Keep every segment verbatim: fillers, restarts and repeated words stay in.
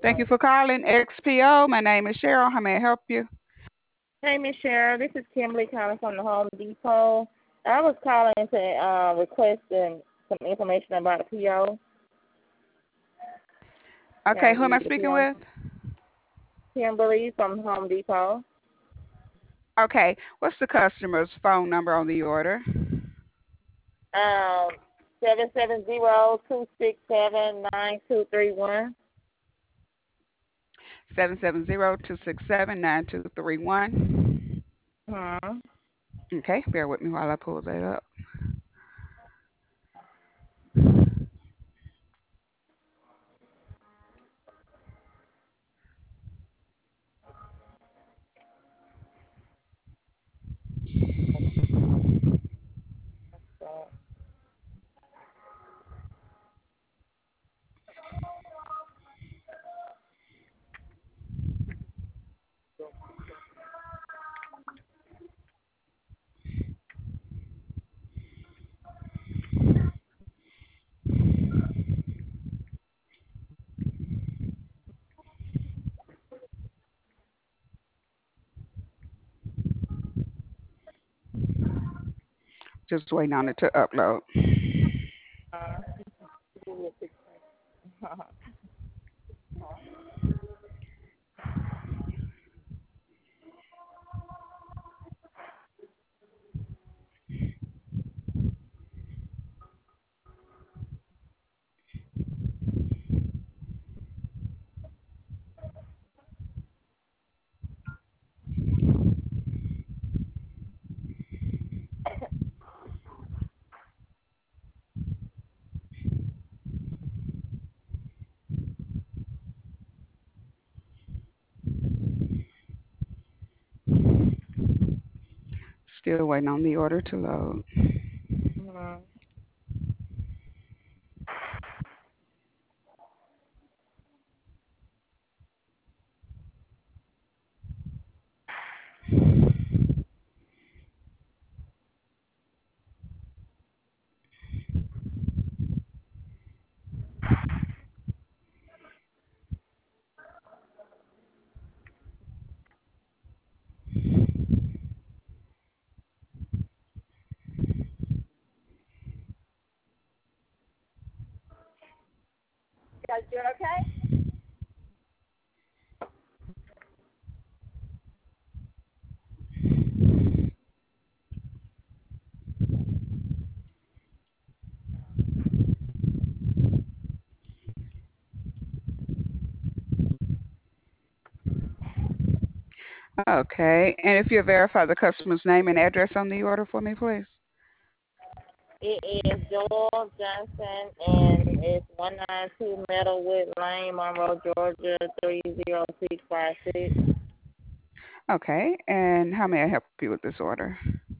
Thank you for calling X P O. My name is Cheryl. How may I help you? Hey, Miss Cheryl. This is Kimberly calling from the Home Depot. I was calling to uh, request um, some information about a P O. Can Okay, I who give am you I the speaking P O? with? Kimberly from Home Depot. Okay, what's the customer's phone number on the order? Um, seven seven zero two six seven nine two three one. Seven seven zero two six seven nine two three one. Hmm. Okay, bear with me while I pull that up. Just waiting on it to upload. Still waiting on the order to load. Hmm. You guys doing okay? Okay, and if you verify the customer's name and address on the order for me, please. It is Joel Johnson, and it's one nine two Meadowwood Lane, Monroe, Georgia three zero six five six. Okay, and how may I help you with this order?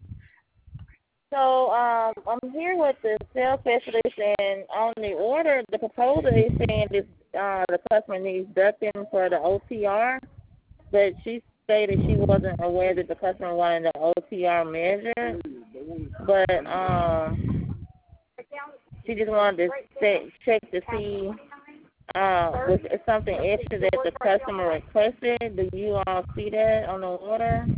So um, I'm here with the sales specialist, and on the order, the proposal is saying this uh, the customer needs ducting for the O T R, but she stated she wasn't aware that the customer wanted the O T R measured, but um, she just wanted to check, check to see uh, was it something extra that the customer requested. Do you all see that on the order?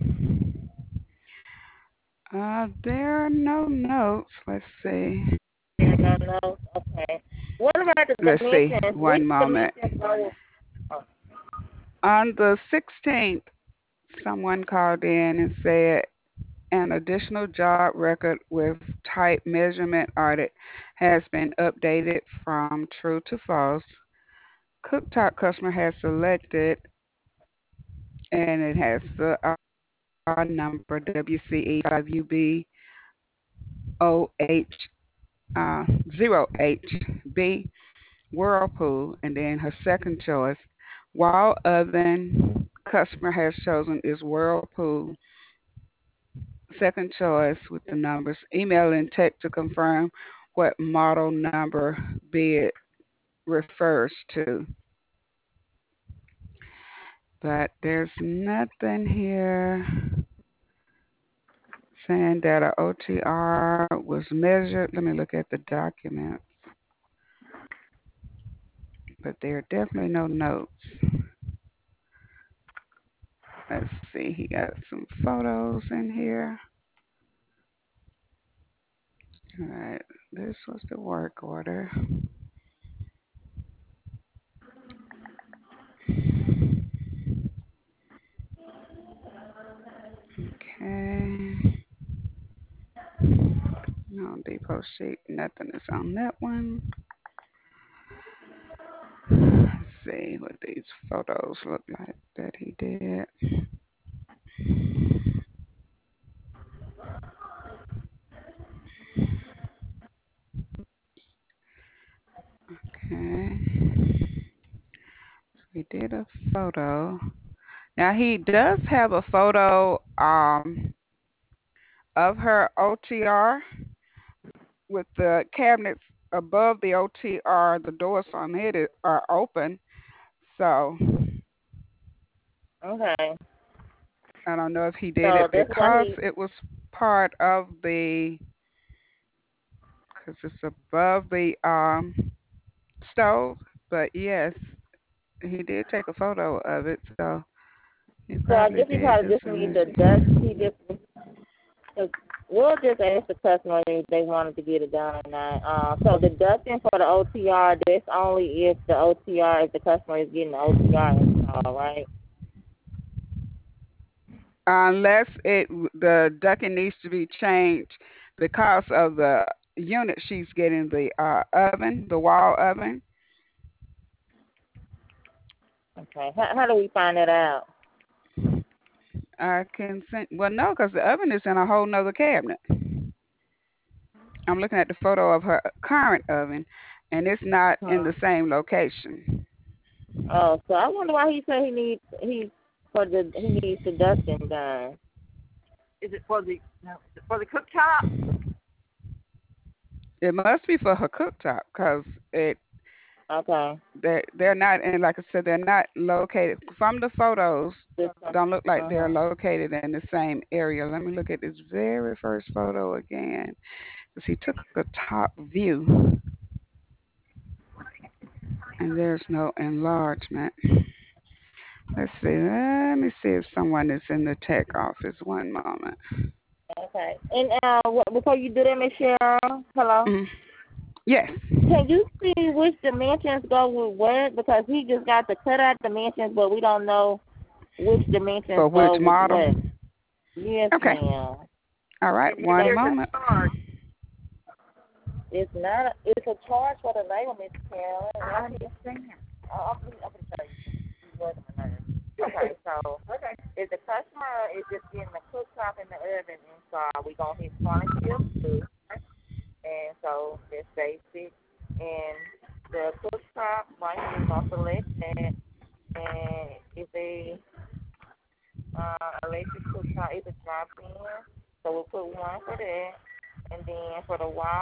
Uh, there are no notes. Let's see. Yeah, no, no. Okay. What about the Let's see. dimensions? Which One moment. dimensions are? Oh, On the sixteenth, someone called in and said an additional job record with type measurement audit has been updated from true to false. Cooktop customer has selected, and it has the R number W C E five U B O H uh, zero H B Whirlpool, and then her second choice. While oven customer has chosen is Whirlpool. Second choice with the numbers. Email and text to confirm what model number bid refers to. But there's nothing here saying that a O T R was measured. Let me look at the document. but there are definitely no notes. Let's see, he got some photos in here. All right, this was the work order. Okay. No depot sheet, nothing is on that one. Let's see what these photos look like that he did. Okay. We did a photo. Now he does have a photo um of her O T R with the cabinets above the O T R. The doors on it are open. So Okay. I don't know if he did So it that's what because he. it was part of the because it's above the um stove. But yes, he did take a photo of it. So he So I probably guess he did probably just just need an the dust. He just. We'll just ask the customer if they wanted to get it done or not. Uh, so the dusting for the O T R, that's only if the O T R, if the customer is getting the O T R installed, right? unless it the ducting needs to be changed because of the unit she's getting, the uh, oven, the wall oven. Okay. How, how do we find that out? I can send. Well, no, because the oven is in a whole nother cabinet. I'm looking at the photo of her current oven, and it's not in Huh. the same location. Oh, so I wonder why he said he needs he for the he needs the dusting done. Is it for the no, is it for the cooktop? It must be for her cooktop because it Okay. they they're not, and like I said, they're not located from the photos. This Don't look like uh they're huh. located in the same area. Let me look at this very first photo again, because he took a top view, and there's no enlargement. Let's see. Let me see if someone is in the tech office. One moment. Okay. And uh, wh- before you do that, Michelle, hello. Mm. Yes. Can you see which dimensions go with what? Because he just got the cut out dimensions, but we don't know which dimensions For which go with model? what. Yes, Okay. ma'am. All right. And if One there's a moment. charge, It's not. A, it's a charge for the label, Miss Carolyn. I understand. Oh, I'm, I'm gonna tell you. She's working on her. Okay, so Okay. if the customer is just getting the cooktop and the oven installed, we gonna hit quantity of two, and so it's basic. And the cooktop, right here, we're gonna select that. And if a uh, electric cooktop is a drop in, so we'll put one for that. And then for the wall